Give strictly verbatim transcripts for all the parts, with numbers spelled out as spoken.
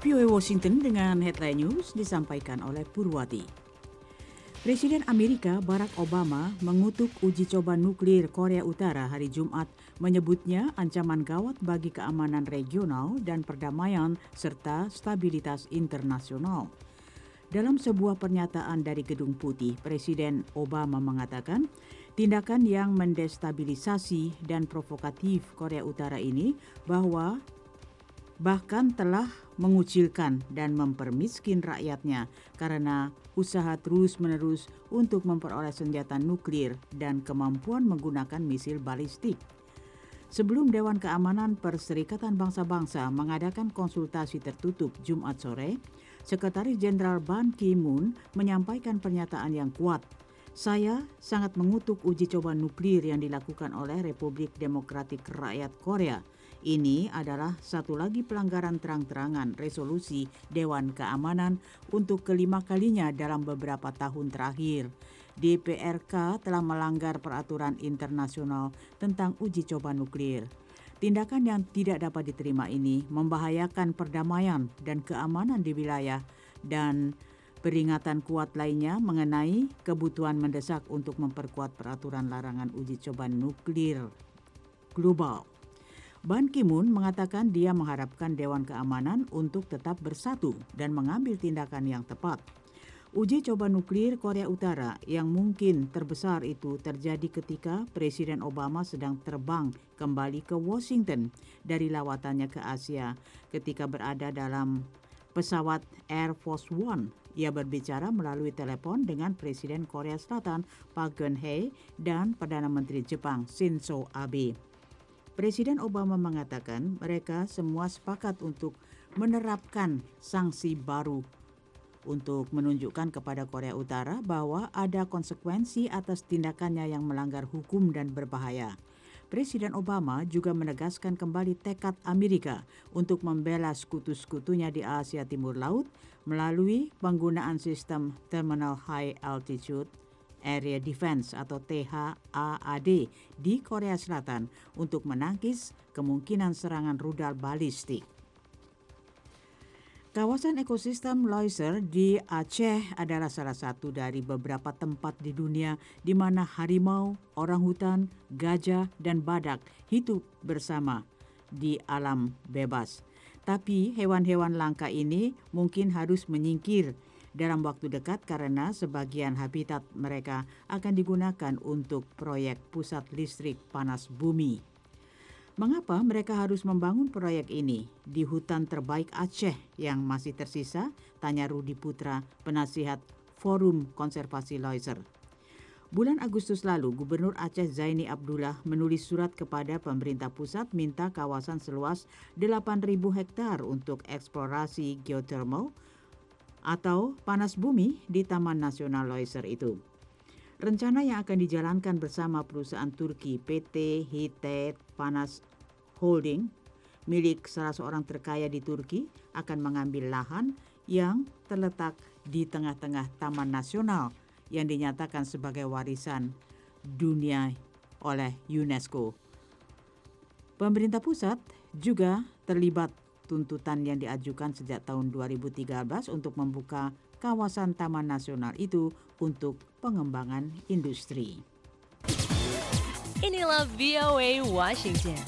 V O A Washington dengan headline news disampaikan oleh Purwati. Presiden Amerika Barack Obama mengutuk uji coba nuklir Korea Utara hari Jumat, menyebutnya ancaman gawat bagi keamanan regional dan perdamaian serta stabilitas internasional. Dalam sebuah pernyataan dari Gedung Putih, Presiden Obama mengatakan tindakan yang mendestabilisasi dan provokatif Korea Utara ini bahwa bahkan telah mengucilkan dan mempermiskin rakyatnya karena usaha terus-menerus untuk memperoleh senjata nuklir dan kemampuan menggunakan misil balistik. Sebelum Dewan Keamanan Perserikatan Bangsa-Bangsa mengadakan konsultasi tertutup Jumat sore, Sekretaris Jenderal Ban Ki-moon menyampaikan pernyataan yang kuat. Saya sangat mengutuk uji coba nuklir yang dilakukan oleh Republik Demokratik Rakyat Korea. Ini adalah satu lagi pelanggaran terang-terangan resolusi Dewan Keamanan untuk kelima kalinya dalam beberapa tahun terakhir. D P R K telah melanggar peraturan internasional tentang uji coba nuklir. Tindakan yang tidak dapat diterima ini membahayakan perdamaian dan keamanan di wilayah dan peringatan kuat lainnya mengenai kebutuhan mendesak untuk memperkuat peraturan larangan uji coba nuklir global. Ban Ki-moon mengatakan dia mengharapkan Dewan Keamanan untuk tetap bersatu dan mengambil tindakan yang tepat. Uji coba nuklir Korea Utara yang mungkin terbesar itu terjadi ketika Presiden Obama sedang terbang kembali ke Washington dari lawatannya ke Asia ketika berada dalam pesawat Air Force One. Ia berbicara melalui telepon dengan Presiden Korea Selatan Park Geun-hye dan Perdana Menteri Jepang Shinzo Abe. Presiden Obama mengatakan mereka semua sepakat untuk menerapkan sanksi baru untuk menunjukkan kepada Korea Utara bahwa ada konsekuensi atas tindakannya yang melanggar hukum dan berbahaya. Presiden Obama juga menegaskan kembali tekad Amerika untuk membela sekutu-sekutunya di Asia Timur Laut melalui penggunaan sistem Terminal High Altitude Area Defense atau T H A A D di Korea Selatan untuk menangkis kemungkinan serangan rudal balistik. Kawasan ekosistem Leuser di Aceh adalah salah satu dari beberapa tempat di dunia di mana harimau, orangutan, gajah, dan badak hidup bersama di alam bebas. Tapi hewan-hewan langka ini mungkin harus menyingkir dalam waktu dekat karena sebagian habitat mereka akan digunakan untuk proyek pusat listrik panas bumi. Mengapa mereka harus membangun proyek ini di hutan terbaik Aceh yang masih tersisa? Tanya Rudi Putra, penasihat Forum Konservasi Leuser. Bulan Agustus lalu, Gubernur Aceh Zaini Abdullah menulis surat kepada pemerintah pusat minta kawasan seluas delapan ribu hektar untuk eksplorasi geothermal atau panas bumi di Taman Nasional Leuser itu. Rencana yang akan dijalankan bersama perusahaan Turki P T Hitet Panas Holding milik salah seorang terkaya di Turki akan mengambil lahan yang terletak di tengah-tengah Taman Nasional yang dinyatakan sebagai warisan dunia oleh UNESCO. Pemerintah pusat juga terlibat tuntutan yang diajukan sejak tahun dua ribu tiga belas untuk membuka kawasan Taman Nasional itu untuk pengembangan industri. Inilah V O A Washington.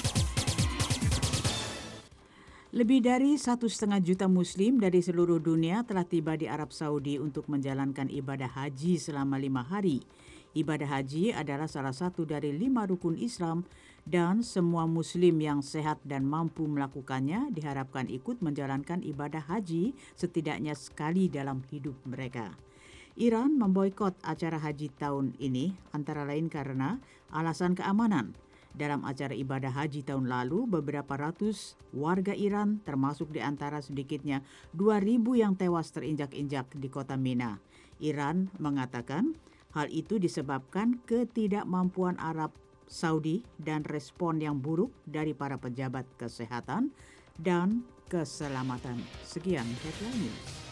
Lebih dari satu setengah juta Muslim dari seluruh dunia telah tiba di Arab Saudi untuk menjalankan ibadah haji selama lima hari. Ibadah haji adalah salah satu dari lima rukun Islam dan semua Muslim yang sehat dan mampu melakukannya diharapkan ikut menjalankan ibadah haji setidaknya sekali dalam hidup mereka. Iran memboikot acara haji tahun ini antara lain karena alasan keamanan. Dalam acara ibadah haji tahun lalu, beberapa ratus warga Iran termasuk di antara sedikitnya dua ribu yang tewas terinjak-injak di kota Mina. Iran mengatakan hal itu disebabkan ketidakmampuan Arab Saudi dan respon yang buruk dari para pejabat kesehatan dan keselamatan. Sekian headline news.